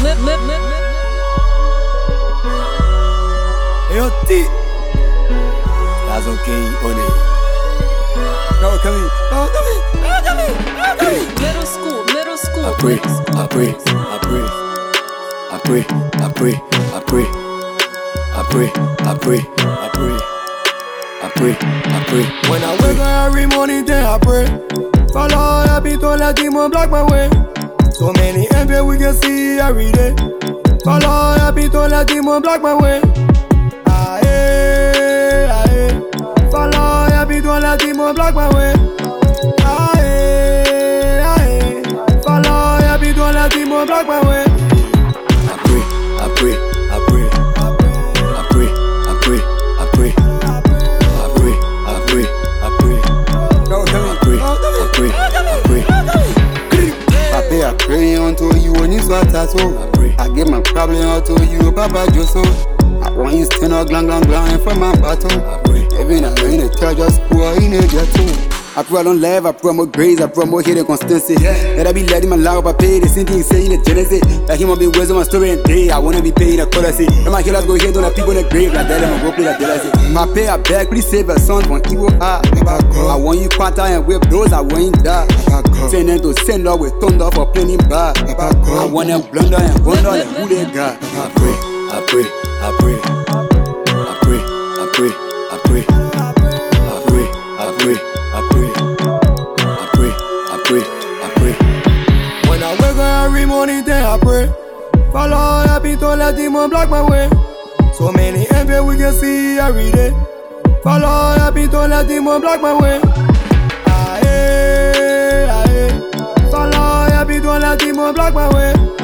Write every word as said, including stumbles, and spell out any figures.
lip, lip, lip, lip. Yo, T. That's okay, on it. No, come in. No, come in. No, come in. No, come in. Middle school, middle school. I pray, I pray, I pray. I pray, I pray, I pray. I pray, I pray, I pray. I pray, I pray. When I wake up every morning, then I pray. Follow happy to let demon block my way. So many envy we can see every day. Follow happy to let demon block my way. Aye, aye. Follow happy to let demon block my way. Aye, aye. Follow happy to let demon block my way. I pray, I pray, I pray. I pray, I pray, I pray. I pray, I pray, I pray. I pray, I pray, I pray. I pray, I pray unto you when it's what I so. I give my problem unto you, Papa Joso. I want you stand up, glang, glang, glang, for my battle. Even I in the church, just poor in the ghetto. I pray I don't laugh, I pray more grace, I pray more hate and constancy. Let I be letting my life, I pay the same thing, say in the Genesis. Like him, I be wisdom, my story and day. I wanna be paid, I call I say. And my killers go here, don't have people in the grave, like that, I'm go play like that, I say. My pay, I beg, please save a son from evil heart. I want you quanta and whip those, I want you die. Send them to send up with thunder for plenty bad. I want them blunder and wonder like who they got. I pray, I pray, I pray. I pray, I pray, I pray. I pray, I pray, I pray. I pray, I pray, I pray. When I wake up every morning, then I pray. Follow happy to let demon block my way. So many envy we can see every day. Follow happy to let demon block my way. Aye, aye. Follow happy to let demon block my way.